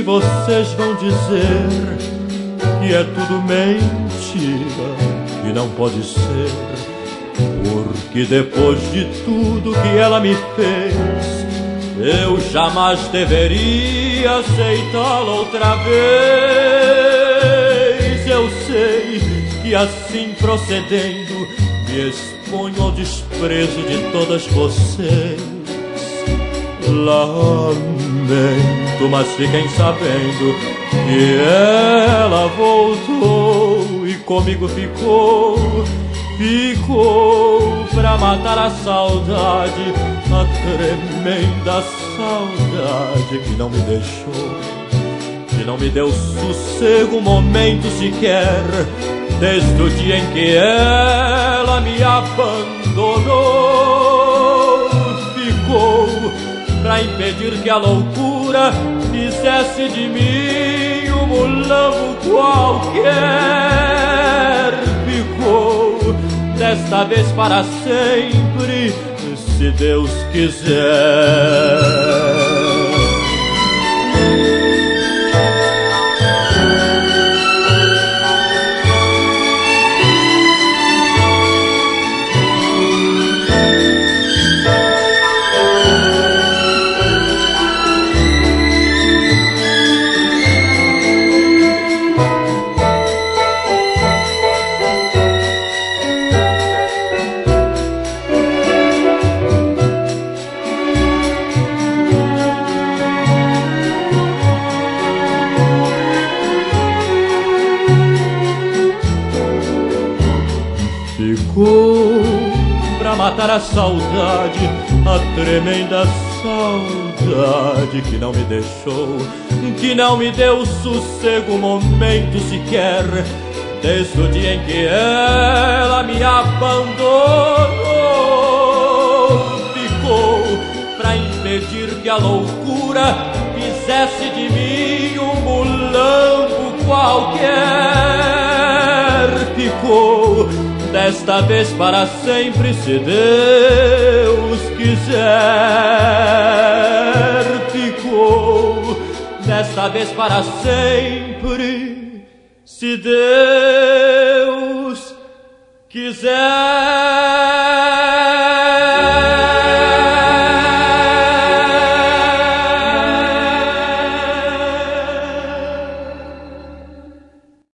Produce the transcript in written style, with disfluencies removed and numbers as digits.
vocês vão dizer que é tudo mentira, que não pode ser, porque depois de tudo que ela me fez, eu jamais deveria aceitá-la outra vez. Eu sei que assim procedendo me exponho ao desprezo de todas vocês. Lamento, mas fiquem sabendo que ela voltou e comigo ficou pra matar a saudade, a tremenda saudade que não me deixou, que não me deu sossego um momento sequer, desde o dia em que ela me abandonou. Ficou pra impedir que a loucura fizesse de mim um mulambo qualquer. Ficou desta vez para sempre, se Deus quiser. Ficou pra matar a saudade, a tremenda saudade que não me deixou, que não me deu sossego um momento sequer, desde o dia em que ela me abandonou. Ficou pra impedir que a loucura fizesse de mim um mulambo qualquer. Ficou desta vez para sempre, se Deus quiser. Ficou desta vez para sempre, se Deus quiser.